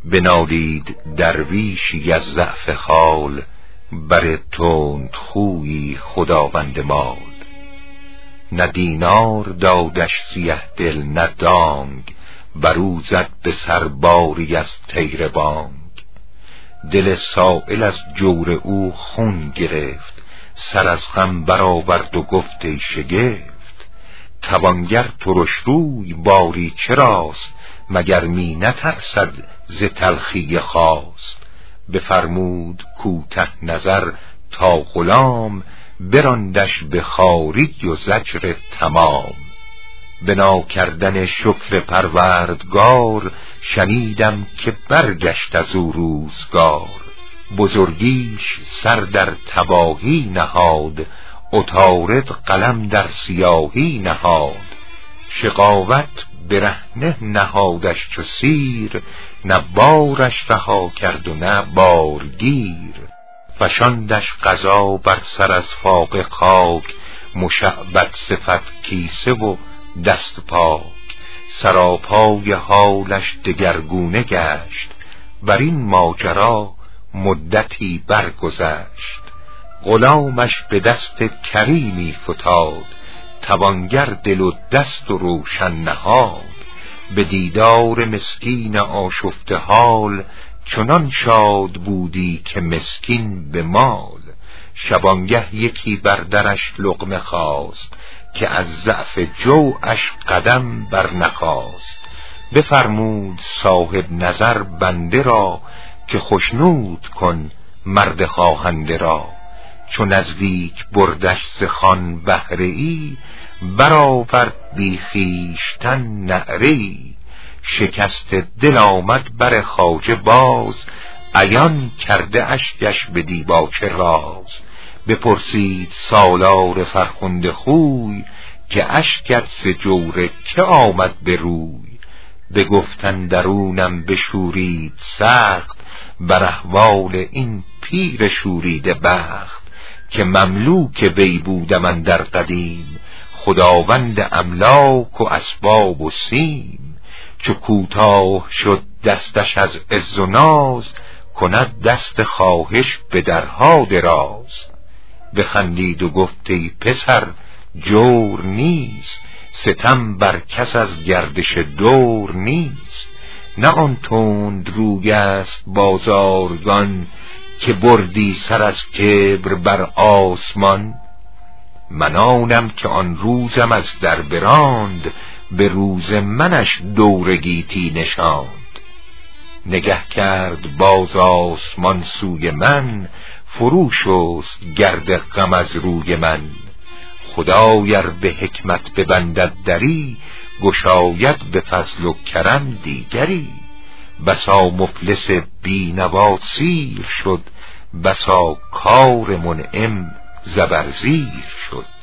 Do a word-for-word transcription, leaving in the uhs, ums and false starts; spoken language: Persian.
بنالید درویشی از ضعف خال، بر تند خویی خداوند مال. نه دینار دادش سیه دل نه دانگ، برو زد به سر باری از تیر بانگ. دل سائل از جور او خون گرفت، سر از غم برآورد و گفت ای شگفت. توانگر ترش روی باری چراست، مگر می نترسد ز تلخی خواست. بفرمود کوته نظر تا غلام، براندش به خواری و زجر تمام. بنا کردن شکر پروردگار، شنیدم که برگشت از او روزگار. بزرگیش سر در تباهی نهاد، عطارد قلم در سیاهی نهاد. شقاوت برهنه نهادش چو سیر، نه بارش رها کرد و نه بارگیر. فشاندش قضا بر سر از فاقه خاک، مشعبد صفت کیسه و دست پاک. سراپای حالش دگرگونه گشت، بر این ماجرا مدتی برگذشت. غلامش به دست کریمی فتاد، توانگر دل و دست و روشن نهاد. به دیدار مسکین آشفته حال، چنان شاد بودی که مسکین به مال. شبانگه یکی بر درش لقمه خواست، که از ضعف جوعش قدم بر نخاست. بفرمود صاحب نظر بنده را، که خشنود کن مرد خواهنده را. چو نزدیک بردش ز خوان بهره ای، برآورد بی خویشتن نعره ای. شکست دل آمد بر خواجه باز، عیان کرده اشکش به دیباچه راز. بپرسید سالار فرخنده خوی، که اشکت ز جور که آمد به روی. بگفتن درونم بشورید سخت، بر احوال این پیر شوریده بخت. که مملوک وی بودم اندر قدیم، خداوند املاک و اسباب و سیم. چو کوتاه شد دستش از عز و ناز، کند دست خواهش به درها دراز. بخندید و گفت ای پسر جور نیست، ستم بر کس از گردش دور نیست. نه آن تند روی است بازارگان، که بردی سر از کبر بر آسمان. من آنم که آن روزم از در براند، به روز منش دور گیتی نشاند. نگه کرد باز آسمان سوی من، فرو شست گرد غم از روی من. خدای ار به حکمت ببندد دری، گشاید به فضل و کرم دیگری. بسا مفلس بینوا سیر شد، بسا کار منعم زبرزیر شد.